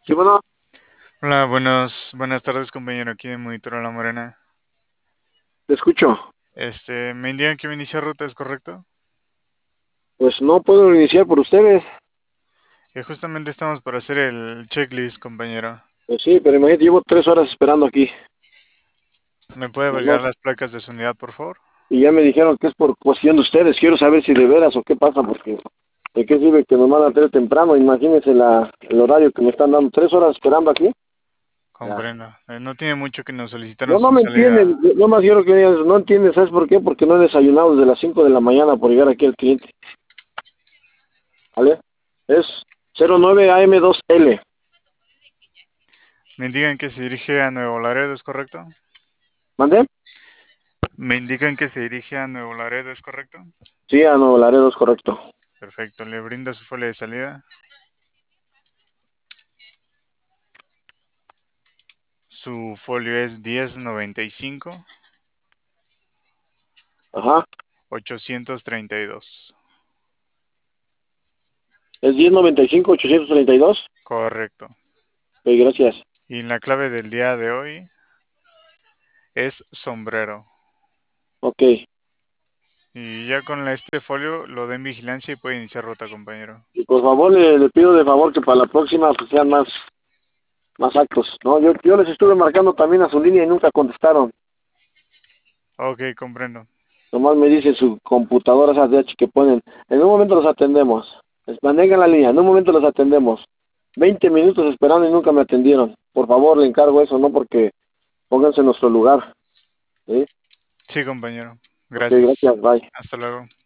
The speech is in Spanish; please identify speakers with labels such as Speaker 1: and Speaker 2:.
Speaker 1: Sí, bueno,
Speaker 2: Hola, buenas tardes, compañero, aquí de Monitor a la Morena.
Speaker 1: te escucho.
Speaker 2: Me indican que mi inicio ruta, ¿es correcto?
Speaker 1: Pues no puedo iniciar por ustedes.
Speaker 2: Justamente estamos por hacer el checklist, compañero.
Speaker 1: Pues sí, pero imagínate, llevo 3 horas esperando aquí.
Speaker 2: ¿Me puede
Speaker 1: Nomás.
Speaker 2: validar las placas de su unidad, por favor?
Speaker 1: Y ya me dijeron que es por cuestión de ustedes. Quiero saber si de veras o qué pasa, porque ¿de qué sirve que nos van a traer temprano? Imagínense el horario que me están dando. 3 horas esperando aquí. Ya.
Speaker 2: Comprendo. No tiene mucho que nos solicitaron
Speaker 1: No, no
Speaker 2: su
Speaker 1: me
Speaker 2: salida.
Speaker 1: entienden. No más quiero que me digan, no entienden. ¿Sabes por qué? Porque no he desayunado desde las 5 de la mañana por llegar aquí al cliente. ¿Vale? Es 09 AM 2L.
Speaker 2: Me indican que se dirige a Nuevo Laredo, ¿es correcto?
Speaker 1: ¿Mandé?
Speaker 2: Me indican que se dirige a Nuevo Laredo, ¿es correcto?
Speaker 1: Sí, a Nuevo Laredo es correcto.
Speaker 2: Perfecto, le brinda su folio de salida. Su folio es 1095
Speaker 1: Ajá.
Speaker 2: 832.
Speaker 1: Es 1095 832.
Speaker 2: Correcto.
Speaker 1: Ok, gracias.
Speaker 2: Y la clave del día de hoy es sombrero.
Speaker 1: Ok.
Speaker 2: Y ya con este folio lo den vigilancia y puede iniciar ruta, compañero.
Speaker 1: Y por favor, le pido de favor que para la próxima pues, sean más actos. No, yo les estuve marcando también a su línea y nunca contestaron.
Speaker 2: Ok, comprendo.
Speaker 1: Nomás me dice su computadora, esas de H que ponen. En un momento los atendemos. Les manejan la línea. En un momento los atendemos. 20 minutos esperando y nunca me atendieron. Por favor, le encargo eso, no porque pónganse en nuestro lugar. ¿Sí?
Speaker 2: Sí, compañero.
Speaker 1: Ok,
Speaker 2: Gracias.
Speaker 1: gracias. Bye.
Speaker 2: Hasta luego.